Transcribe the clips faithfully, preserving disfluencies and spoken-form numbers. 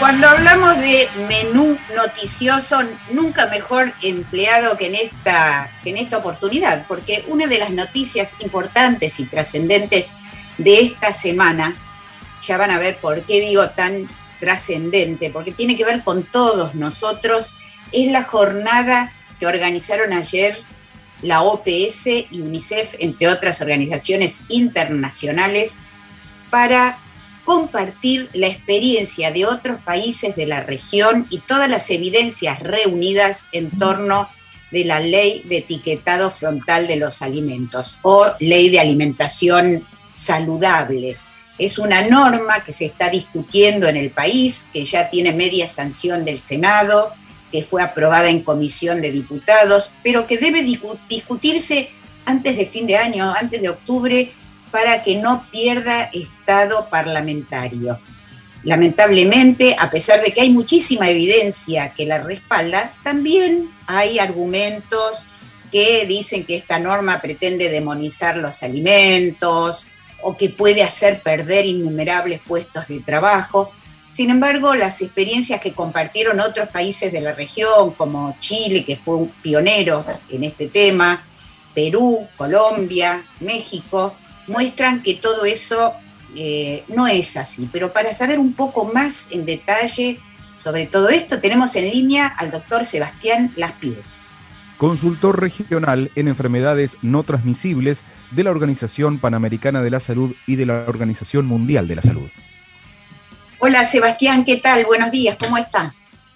Cuando hablamos de menú noticioso, nunca mejor empleado que en esta, que en esta oportunidad, porque una de las noticias importantes y trascendentes de esta semana, ya van a ver por qué digo tan trascendente, porque tiene que ver con todos nosotros, es la jornada que organizaron ayer la O P S y UNICEF, entre otras organizaciones internacionales, para compartir la experiencia de otros países de la región y todas las evidencias reunidas en torno de la ley de etiquetado frontal de los alimentos o ley de alimentación saludable. Es una norma que se está discutiendo en el país, que ya tiene media sanción del Senado, que fue aprobada en comisión de diputados, pero que debe discutirse antes de fin de año, antes de octubre, para que no pierda estado parlamentario. Lamentablemente, a pesar de que hay muchísima evidencia que la respalda, también hay argumentos que dicen que esta norma pretende demonizar los alimentos o que puede hacer perder innumerables puestos de trabajo. Sin embargo, las experiencias que compartieron otros países de la región, como Chile, que fue un pionero en este tema, Perú, Colombia, México, muestran que todo eso eh, no es así. Pero para saber un poco más en detalle sobre todo esto, tenemos en línea al doctor Sebastián Laspié, consultor regional en enfermedades no transmisibles de la Organización Panamericana de la Salud y de la Organización Mundial de la Salud. Hola Sebastián, ¿qué tal? Buenos días, ¿cómo está?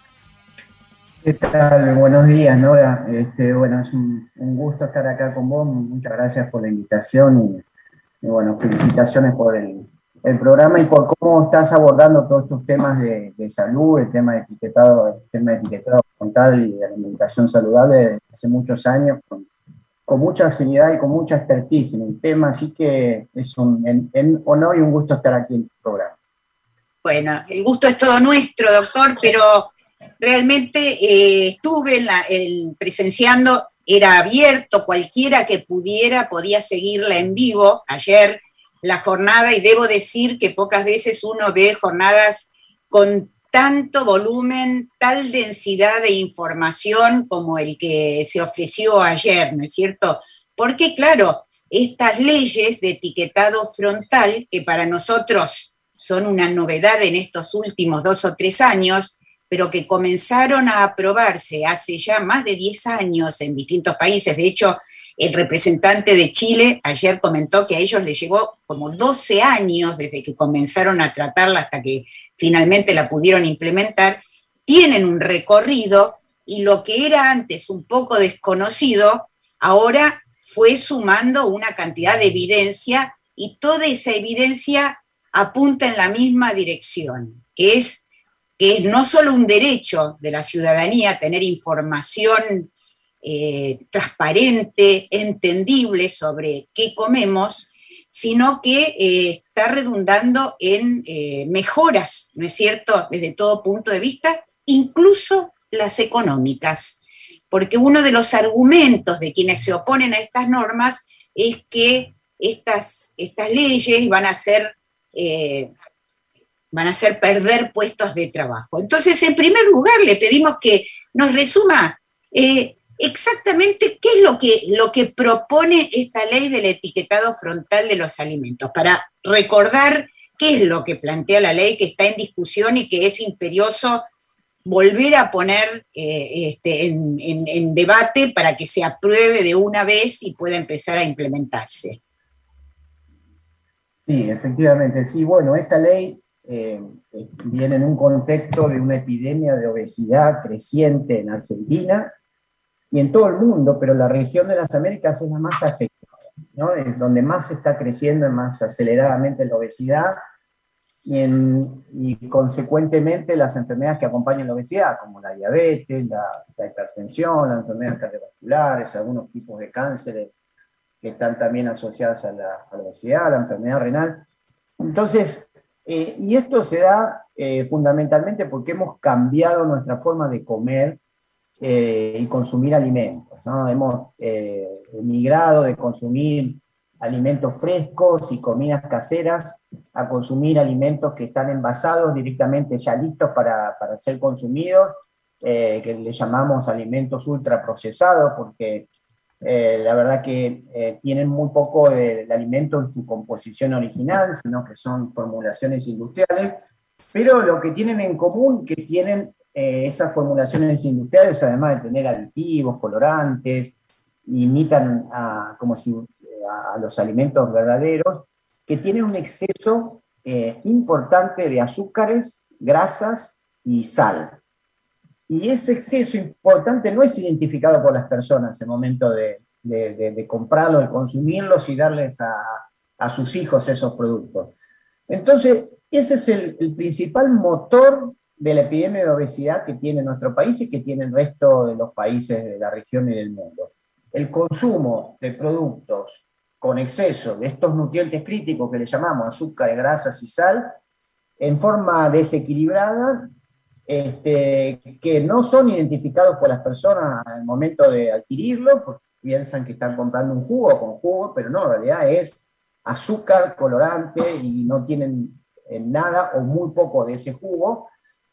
¿Qué tal? Buenos días, Nora. Este, bueno, es un, un gusto estar acá con vos. Muchas gracias por la invitación y, y bueno, felicitaciones por el, el programa y por cómo estás abordando todos estos temas de, de salud, el tema de etiquetado, el tema de etiquetado frontal y de alimentación saludable desde hace muchos años, con, con mucha afinidad y con mucha expertise en el tema, así que es un en, en honor y un gusto estar aquí en tu programa. Bueno, el gusto es todo nuestro, doctor, pero realmente eh, estuve en la, el, presenciando, era abierto, cualquiera que pudiera podía seguirla en vivo ayer, la jornada, y debo decir que pocas veces uno ve jornadas con tanto volumen, tal densidad de información como el que se ofreció ayer, ¿no es cierto? Porque, claro, estas leyes de etiquetado frontal, que para nosotros son una novedad en estos últimos dos o tres años, pero que comenzaron a aprobarse hace ya más de diez años en distintos países. De hecho, el representante de Chile ayer comentó que a ellos les llevó como doce años desde que comenzaron a tratarla hasta que finalmente la pudieron implementar. Tienen un recorrido y lo que era antes un poco desconocido, ahora fue sumando una cantidad de evidencia y toda esa evidencia apunta en la misma dirección, que es, que es no solo un derecho de la ciudadanía tener información eh, transparente, entendible sobre qué comemos, sino que eh, está redundando en eh, mejoras, ¿no es cierto?, desde todo punto de vista, incluso las económicas. Porque uno de los argumentos de quienes se oponen a estas normas es que estas, estas leyes van a ser Eh, van a hacer perder puestos de trabajo. Entonces, en primer lugar, le pedimos que nos resuma eh, exactamente qué es lo que, lo que propone esta ley del etiquetado frontal de los alimentos, para recordar qué es lo que plantea la ley que está en discusión y que es imperioso volver a poner eh, este, en, en, en debate para que se apruebe de una vez y pueda empezar a implementarse. Sí, efectivamente. Sí, bueno, esta ley eh, viene en un contexto de una epidemia de obesidad creciente en Argentina y en todo el mundo, pero la región de las Américas es la más afectada, ¿no? Es donde más está creciendo más aceleradamente la obesidad y, en, y consecuentemente las enfermedades que acompañan la obesidad, como la diabetes, la, la hipertensión, las enfermedades cardiovasculares, algunos tipos de cánceres que están también asociadas a la, a la obesidad, a la enfermedad renal. Entonces, eh, y esto se da eh, fundamentalmente porque hemos cambiado nuestra forma de comer eh, y consumir alimentos, ¿no? Hemos eh, migrado de consumir alimentos frescos y comidas caseras a consumir alimentos que están envasados directamente ya listos para, para ser consumidos, eh, que le llamamos alimentos ultraprocesados, porque eh, la verdad que eh, tienen muy poco del alimento en su composición original, sino que son formulaciones industriales, pero lo que tienen en común que tienen eh, esas formulaciones industriales, además de tener aditivos, colorantes, imitan a, como si, a, a los alimentos verdaderos, que tienen un exceso eh, importante de azúcares, grasas y sal. Y ese exceso importante no es identificado por las personas en el momento de, de, de, de comprarlos, de consumirlos y darles a, a sus hijos esos productos. Entonces, ese es el, el principal motor de la epidemia de obesidad que tiene nuestro país y que tiene el resto de los países de la región y del mundo. El consumo de productos con exceso de estos nutrientes críticos que le llamamos azúcar, grasas y sal, en forma desequilibrada, este, que no son identificados por las personas al momento de adquirirlo, porque piensan que están comprando un jugo con jugo, pero no, en realidad es azúcar, colorante, y no tienen nada o muy poco de ese jugo,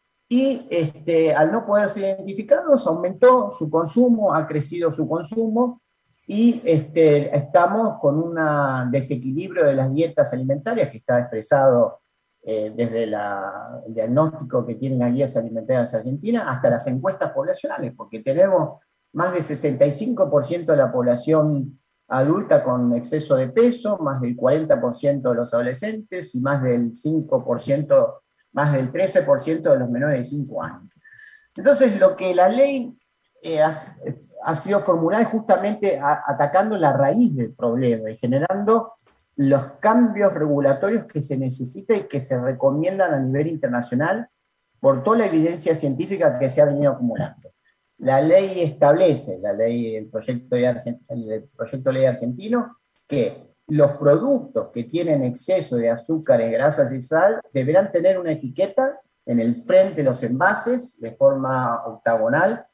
y este, al no poder ser identificados, aumentó su consumo, ha crecido su consumo, y este, estamos con un desequilibrio de las dietas alimentarias que está expresado eh, desde la, el diagnóstico que tienen las guías alimentarias argentinas hasta las encuestas poblacionales, porque tenemos más del sesenta y cinco por ciento de la población adulta con exceso de peso, más del cuarenta por ciento de los adolescentes y más del cinco por ciento, más del trece por ciento de los menores de cinco años. Entonces, lo que la ley eh, ha, ha sido formulada es justamente a, atacando la raíz del problema y generando los cambios regulatorios que se necesitan y que se recomiendan a nivel internacional por toda la evidencia científica que se ha venido acumulando. La ley establece, la ley, el proyecto de, el proyecto de ley argentino, que los productos que tienen exceso de azúcares, grasas y sal deberán tener una etiqueta en el frente de los envases de forma octagonal,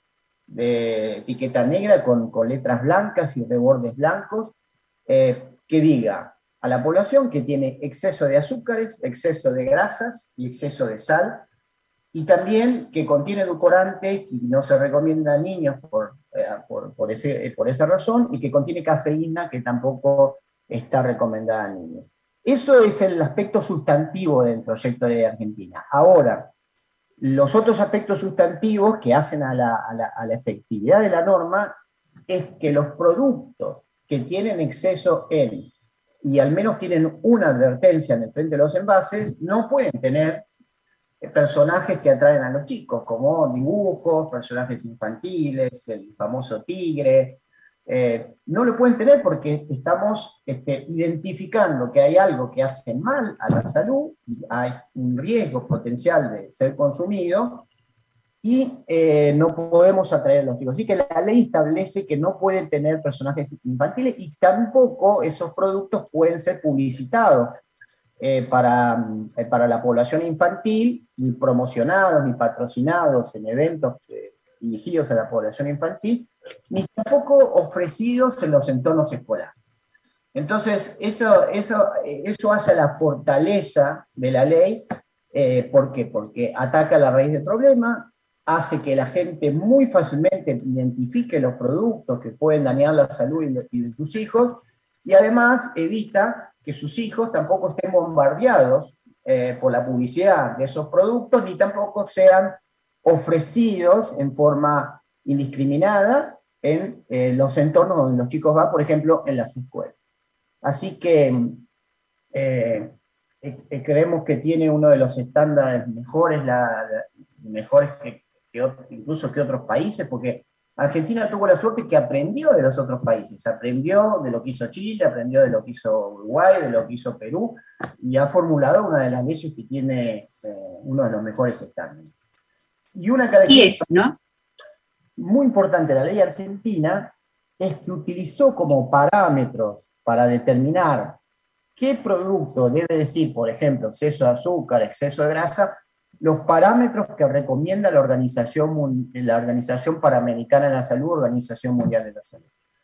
de etiqueta negra con, con letras blancas y rebordes blancos, eh, que diga a la población que tiene exceso de azúcares, exceso de grasas y exceso de sal, y también que contiene edulcorante y no se recomienda a niños por, eh, por, por, ese, por esa razón, y que contiene cafeína que tampoco está recomendada a niños. Eso es el aspecto sustantivo del proyecto de Argentina. Ahora, los otros aspectos sustantivos que hacen a la, a la, a la efectividad de la norma es que los productos que tienen exceso en, y al menos tienen una advertencia en el frente de los envases, no pueden tener personajes que atraen a los chicos, como dibujos, personajes infantiles, el famoso tigre. Eh, no lo pueden tener porque estamos este, identificando que hay algo que hace mal a la salud, hay un riesgo potencial de ser consumido, y eh, no podemos atraer a los chicos. Así que la ley establece que no pueden tener personajes infantiles y tampoco esos productos pueden ser publicitados Eh, para, eh, para la población infantil, ni promocionados, ni patrocinados en eventos eh, dirigidos a la población infantil, ni tampoco ofrecidos en los entornos escolares. Entonces, eso, eso, eso hace la fortaleza de la ley. Eh, ¿Por qué? Porque ataca la raíz del problema, hace que la gente muy fácilmente identifique los productos que pueden dañar la salud y de, y de sus hijos, y además evita que sus hijos tampoco estén bombardeados eh, por la publicidad de esos productos, ni tampoco sean ofrecidos en forma indiscriminada en eh, los entornos donde los chicos van, por ejemplo, en las escuelas. Así que eh, eh, creemos que tiene uno de los estándares mejores, la, la, mejores que, que, incluso que otros países, porque Argentina tuvo la suerte que aprendió de los otros países, aprendió de lo que hizo Chile, aprendió de lo que hizo Uruguay, de lo que hizo Perú, y ha formulado una de las leyes que tiene eh, uno de los mejores estándares. Y una característica es, ¿no? muy importante de la ley argentina es que utilizó como parámetros para determinar qué producto debe decir, por ejemplo, exceso de azúcar, exceso de grasa, los parámetros que recomienda la Organización, la Organización Panamericana de la Salud, Organización Mundial de la Salud.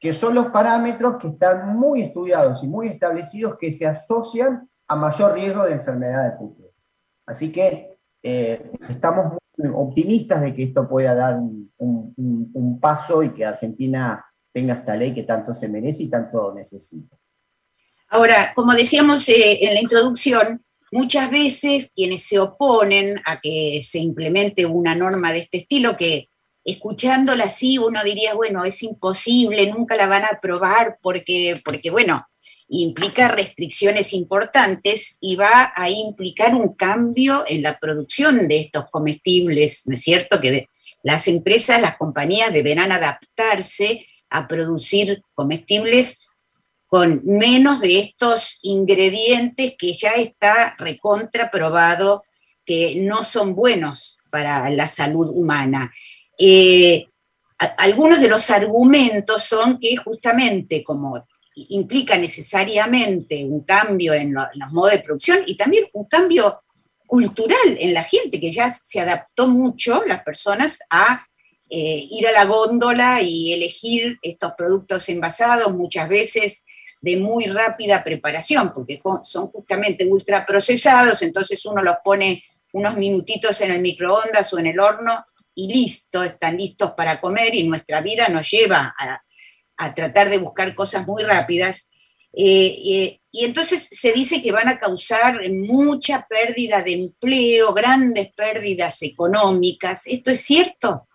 que son los parámetros que están muy estudiados y muy establecidos que se asocian a mayor riesgo de enfermedades futuras. Así que eh, estamos muy optimistas de que esto pueda dar un, un, un paso y que Argentina tenga esta ley que tanto se merece y tanto necesita. Ahora, como decíamos eh, en la introducción, muchas veces quienes se oponen a que se implemente una norma de este estilo, que escuchándola así uno diría, bueno, es imposible, nunca la van a aprobar porque, porque bueno, implica restricciones importantes y va a implicar un cambio en la producción de estos comestibles, ¿no es cierto? Que de, las empresas, las compañías deberán adaptarse a producir comestibles con menos de estos ingredientes que ya está recontra probado que no son buenos para la salud humana. Eh, a, algunos de los argumentos son que justamente como implica necesariamente un cambio en, lo, en los modos de producción y también un cambio cultural en la gente, que ya se adaptó mucho las personas a eh, ir a la góndola y elegir estos productos envasados, muchas veces de muy rápida preparación, porque son justamente ultraprocesados, entonces uno los pone unos minutitos en el microondas o en el horno y listo, están listos para comer, y nuestra vida nos lleva a, a tratar de buscar cosas muy rápidas. Eh, eh, y entonces se dice que van a causar mucha pérdida de empleo, grandes pérdidas económicas. ¿Esto es cierto?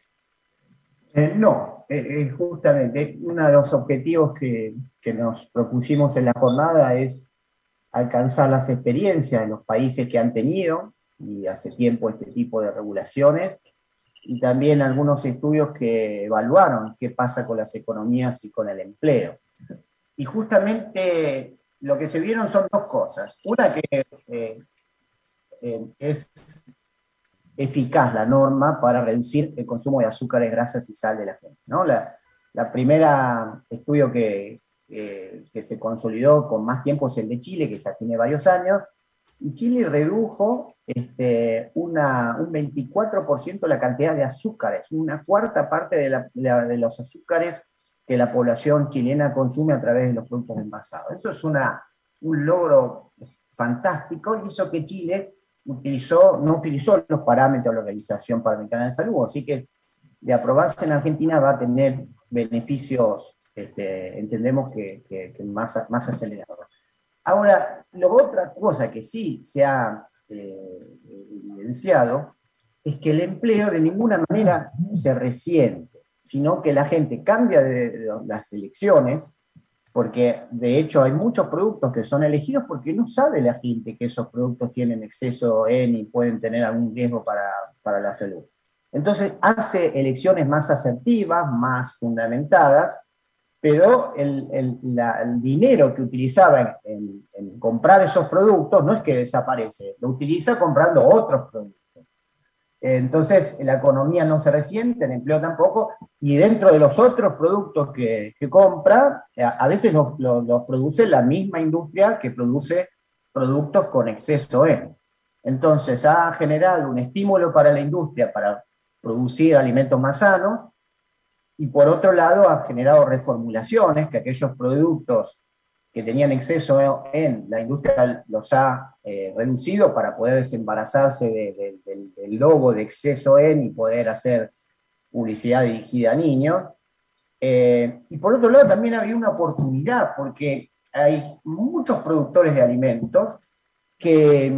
Eh, no, eh, justamente uno de los objetivos que, que nos propusimos en la jornada es alcanzar las experiencias de los países que han tenido, y hace tiempo, este tipo de regulaciones, y también algunos estudios que evaluaron qué pasa con las economías y con el empleo. Y justamente lo que se vieron son dos cosas. Una, que eh, eh, es eficaz la norma para reducir el consumo de azúcares, grasas y sal de la gente, ¿no? La, la primera estudio que, eh, que se consolidó con más tiempo es el de Chile, que ya tiene varios años, y Chile redujo este, una, un veinticuatro por ciento la cantidad de azúcares, una cuarta parte de, la, de, de los azúcares que la población chilena consume a través de los productos envasados. Eso es una, un logro fantástico, y hizo que Chile utilizó, no utilizó los parámetros de la Organización Panamericana de Salud, así que de aprobarse en Argentina va a tener beneficios, este, entendemos que, que, que más, más acelerados. Ahora, la otra cosa que sí se ha eh, evidenciado es que el empleo de ninguna manera se resiente, sino que la gente cambia de, de las elecciones, porque de hecho hay muchos productos que son elegidos porque no sabe la gente que esos productos tienen exceso en y pueden tener algún riesgo para, para la salud. Entonces hace elecciones más asertivas, más fundamentadas, pero el, el, la, el dinero que utilizaba en, en comprar esos productos no es que desaparece, lo utiliza comprando otros productos. Entonces la economía no se resiente, el empleo tampoco, y dentro de los otros productos que, que compra, a veces los, los, los produce la misma industria que produce productos con exceso en. Entonces ha generado un estímulo para la industria para producir alimentos más sanos, y por otro lado ha generado reformulaciones, que aquellos productos que tenían exceso en, la industria los ha eh, reducido para poder desembarazarse de, de, de, del logo de exceso en y poder hacer publicidad dirigida a niños. Eh, y por otro lado también había una oportunidad, porque hay muchos productores de alimentos que,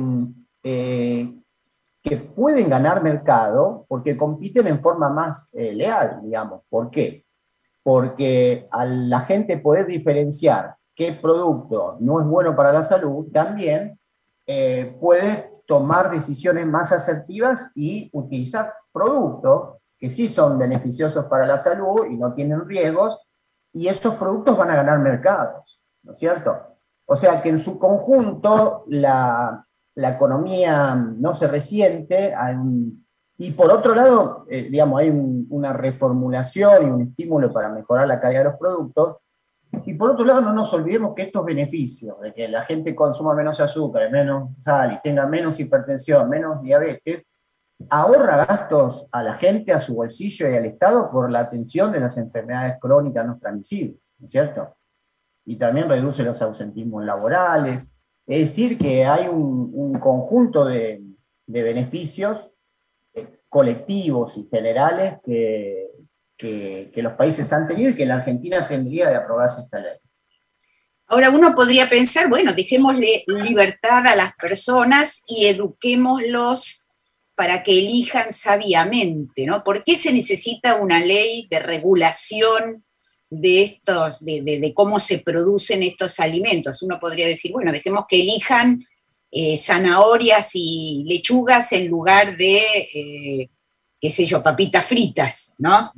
eh, que pueden ganar mercado porque compiten en forma más eh, leal, digamos. ¿Por qué? Porque a la gente poder diferenciar qué producto no es bueno para la salud, también eh, puede tomar decisiones más asertivas y utilizar productos que sí son beneficiosos para la salud y no tienen riesgos, y esos productos van a ganar mercados, ¿no es cierto? O sea que en su conjunto la, la economía no se resiente, hay un, y por otro lado, eh, digamos, hay un, una reformulación y un estímulo para mejorar la calidad de los productos. Y por otro lado, no nos olvidemos que estos beneficios, de que la gente consuma menos azúcar, menos sal y tenga menos hipertensión, menos diabetes, ahorra gastos a la gente, a su bolsillo y al Estado por la atención de las enfermedades crónicas no transmisibles, ¿no es cierto? Y también reduce los ausentismos laborales. Es decir, que hay un, un conjunto de, de beneficios eh, colectivos y generales que, que, que los países han tenido y que la Argentina tendría de aprobarse esta ley. Ahora uno podría pensar, bueno, dejémosle libertad a las personas y eduquémoslos para que elijan sabiamente, ¿no? ¿Por qué se necesita una ley de regulación de estos, de, de, de cómo se producen estos alimentos? Uno podría decir, bueno, dejemos que elijan eh, zanahorias y lechugas en lugar de, eh, qué sé yo, papitas fritas, ¿no?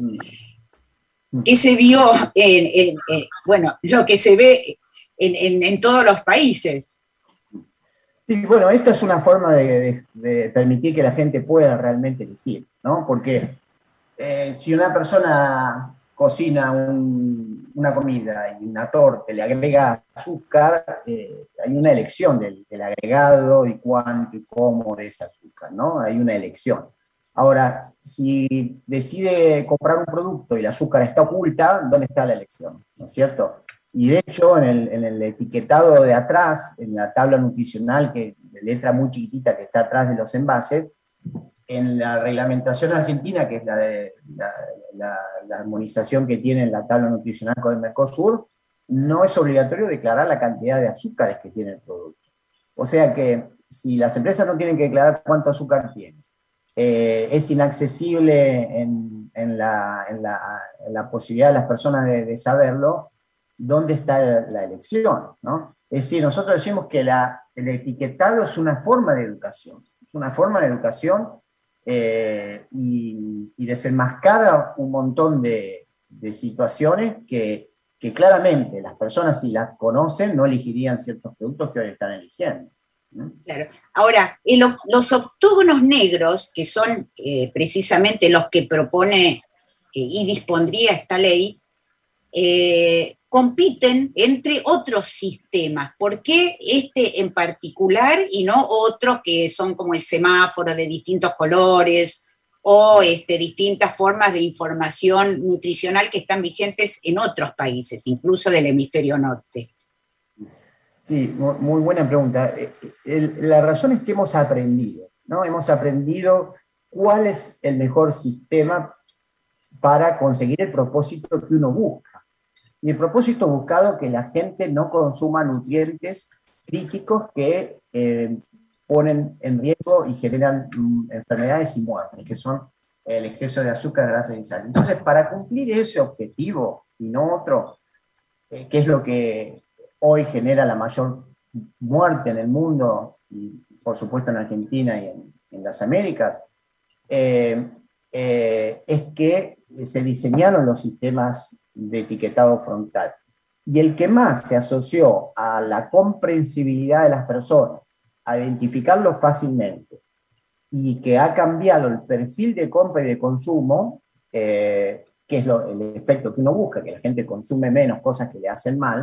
Mm. ¿Qué se vio en, en, en, bueno, lo que se ve en, en, en todos los países? Sí, bueno, esto es una forma de, de, de permitir que la gente pueda realmente elegir, ¿no? Porque eh, si una persona cocina un, una comida y una torta, le agrega azúcar, eh, hay una elección del, del agregado y cuánto y cómo de ese azúcar, ¿no? Hay una elección. Ahora, si decide comprar un producto y el azúcar está oculta, ¿dónde está la elección? ¿No es cierto? Y de hecho, en el, en el etiquetado de atrás, en la tabla nutricional, que, de letra muy chiquitita que está atrás de los envases, en la reglamentación argentina, que es la, de, la, la, la armonización que tiene la tabla nutricional con el Mercosur, no es obligatorio declarar la cantidad de azúcares que tiene el producto. O sea que si las empresas no tienen que declarar cuánto azúcar tiene, eh, es inaccesible en, en, la, en, la, en la posibilidad de las personas de, de saberlo, ¿dónde está la, la elección? ¿No? Es decir, nosotros decimos que la, el etiquetado es una forma de educación, es una forma de educación eh, y, y desenmascara un montón de, de situaciones que, que claramente las personas, si las conocen, no elegirían ciertos productos que hoy están eligiendo. Claro. Ahora, el, los octógonos negros, que son eh, precisamente los que propone eh, y dispondría esta ley, eh, compiten entre otros sistemas. ¿Por qué este en particular y no otros que son como el semáforo de distintos colores o este, distintas formas de información nutricional que están vigentes en otros países, incluso del hemisferio norte? Sí, muy buena pregunta. La razón es que hemos aprendido, ¿no? Hemos aprendido cuál es el mejor sistema para conseguir el propósito que uno busca. Y el propósito buscado es que la gente no consuma nutrientes críticos que eh, ponen en riesgo y generan mm, enfermedades y muertes, que son el exceso de azúcar, grasa y sal. Entonces, para cumplir ese objetivo y no otro, eh, que es lo que hoy genera la mayor muerte en el mundo, y por supuesto en Argentina y en, en las Américas, eh, eh, es que se diseñaron los sistemas de etiquetado frontal. Y el que más se asoció a la comprensibilidad de las personas, a identificarlo fácilmente, y que ha cambiado el perfil de compra y de consumo, eh, que es lo, el efecto que uno busca, que la gente consume menos cosas que le hacen mal,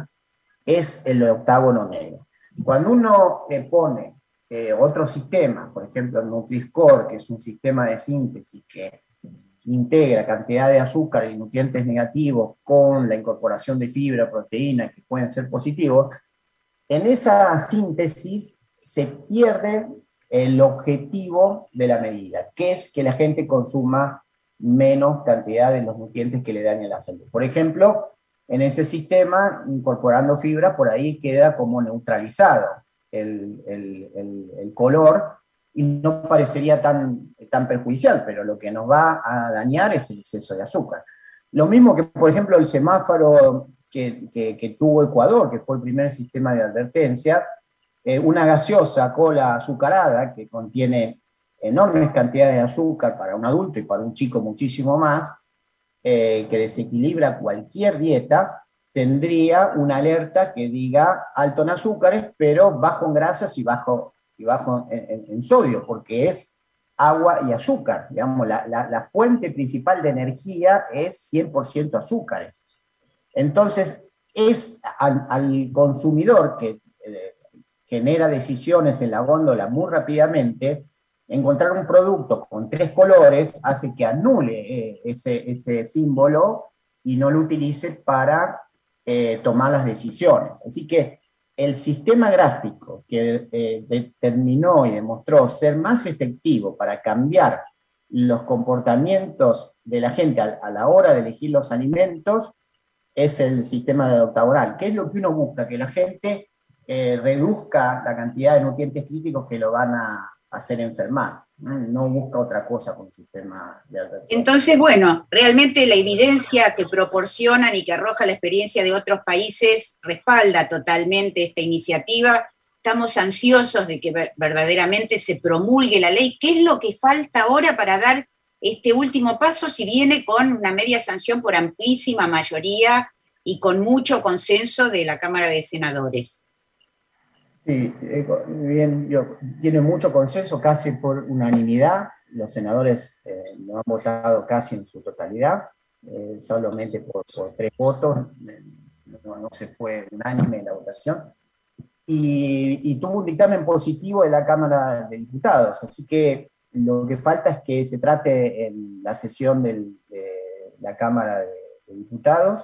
es el octágono negro. Cuando uno le pone eh, otro sistema, por ejemplo el Nutri-Score, que es un sistema de síntesis que integra cantidad de azúcar y nutrientes negativos con la incorporación de fibra, proteína, que pueden ser positivos, en esa síntesis se pierde el objetivo de la medida, que es que la gente consuma menos cantidad de los nutrientes que le dañan la salud. Por ejemplo, en ese sistema, incorporando fibra, por ahí queda como neutralizado el, el, el, el color y no parecería tan, tan perjudicial, pero lo que nos va a dañar es el exceso de azúcar. Lo mismo que, por ejemplo, el semáforo que, que, que tuvo Ecuador, que fue el primer sistema de advertencia, eh, una gaseosa cola azucarada que contiene enormes cantidades de azúcar para un adulto y para un chico muchísimo más, Eh, que desequilibra cualquier dieta, tendría una alerta que diga alto en azúcares, pero bajo en grasas y bajo, y bajo en, en, en sodio, porque es agua y azúcar. Digamos, la, la, la fuente principal de energía es cien por ciento azúcares. Entonces, es al, al consumidor que eh, genera decisiones en la góndola muy rápidamente, encontrar un producto con tres colores hace que anule eh, ese, ese símbolo y no lo utilice para eh, tomar las decisiones. Así que el sistema gráfico que eh, determinó y demostró ser más efectivo para cambiar los comportamientos de la gente a, a la hora de elegir los alimentos es el sistema de octagonal. ¿Qué es lo que uno busca? Que la gente eh, reduzca la cantidad de nutrientes críticos que lo van a hacer enfermar. No busca otra cosa con el sistema de advertencia. Entonces, bueno, realmente la evidencia que proporcionan y que arroja la experiencia de otros países respalda totalmente esta iniciativa. Estamos ansiosos de que verdaderamente se promulgue la ley. ¿Qué es lo que falta ahora para dar este último paso, si viene con una media sanción por amplísima mayoría y con mucho consenso de la Cámara de Senadores? Sí, bien, yo, tiene mucho consenso, casi por unanimidad. Los senadores eh, lo han votado casi en su totalidad, eh, solamente por, por tres votos, no, no se fue unánime la votación. Y, y tuvo un dictamen positivo de la Cámara de Diputados, así que lo que falta es que se trate en la sesión del, de la Cámara de, de Diputados.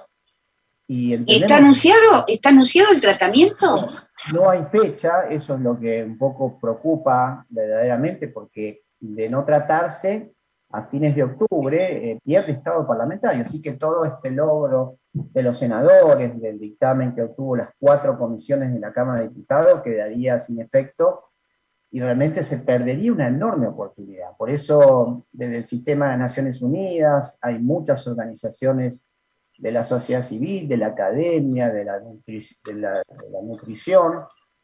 Y ¿Está anunciado, ¿Está anunciado el tratamiento? No, no hay fecha, eso es lo que un poco preocupa verdaderamente, porque de no tratarse, a fines de octubre eh, pierde estado parlamentario, así que todo este logro de los senadores, del dictamen que obtuvo las cuatro comisiones de la Cámara de Diputados, quedaría sin efecto, y realmente se perdería una enorme oportunidad. Por eso, desde el sistema de Naciones Unidas, hay muchas organizaciones de la sociedad civil, de la academia, de la, nutri- de la, de la nutrición,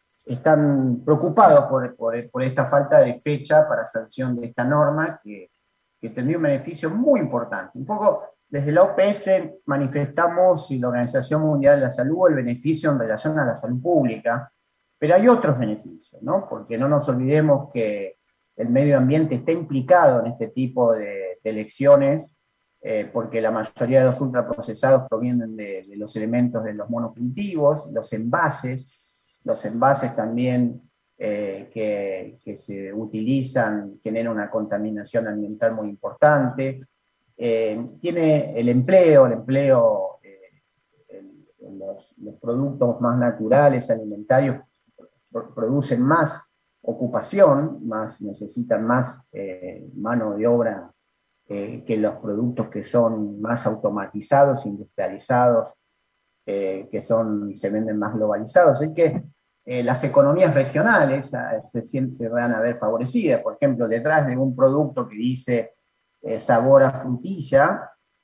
están preocupados por, por, por esta falta de fecha para sanción de esta norma, que, que tendría un beneficio muy importante. Un poco desde la O P S manifestamos, y la Organización Mundial de la Salud, el beneficio en relación a la salud pública, pero hay otros beneficios, ¿no? Porque no nos olvidemos que el medio ambiente está implicado en este tipo de, de elecciones, eh, porque la mayoría de los ultraprocesados provienen de, de los elementos de los monocultivos, los envases, los envases también eh, que, que se utilizan generan una contaminación ambiental muy importante, eh, tiene el empleo, el empleo, eh, el, los, los productos más naturales, alimentarios, producen más ocupación, más, necesitan más eh, mano de obra eh, que los productos que son más automatizados, industrializados, eh, que son, se venden más globalizados. Así que eh, las economías regionales eh, se, se van a ver favorecidas. Por ejemplo, detrás de un producto que dice eh, sabor a frutilla,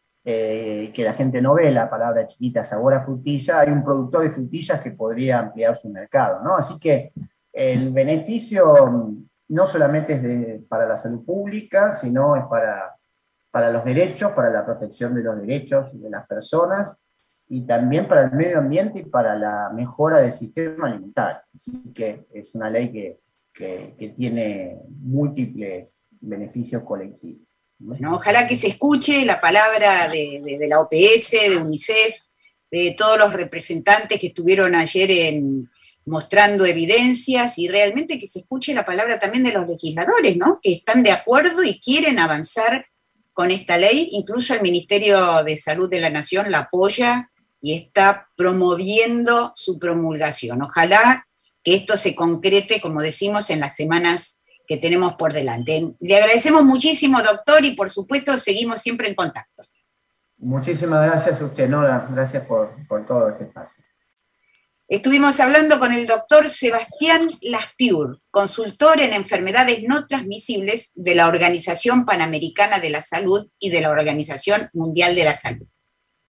eh, que la gente no ve la palabra chiquita sabor a frutilla, hay un productor de frutillas que podría ampliar su mercado, ¿no? Así que el beneficio no solamente es de, para la salud pública, sino es para, para los derechos, para la protección de los derechos de las personas, y también para el medio ambiente y para la mejora del sistema alimentario. Así que es una ley que, que, que tiene múltiples beneficios colectivos. Bueno, ojalá que se escuche la palabra de, de, de la O P S, de UNICEF, de todos los representantes que estuvieron ayer en, mostrando evidencias, y realmente que se escuche la palabra también de los legisladores, ¿no? Que están de acuerdo y quieren avanzar con esta ley. Incluso el Ministerio de Salud de la Nación la apoya y está promoviendo su promulgación. Ojalá que esto se concrete, como decimos, en las semanas que tenemos por delante. Le agradecemos muchísimo, doctor, y por supuesto seguimos siempre en contacto. Muchísimas gracias a usted, Nora. Gracias por, por todo este espacio. Estuvimos hablando con el doctor Sebastián Laspiur, consultor en enfermedades no transmisibles de la Organización Panamericana de la Salud y de la Organización Mundial de la Salud.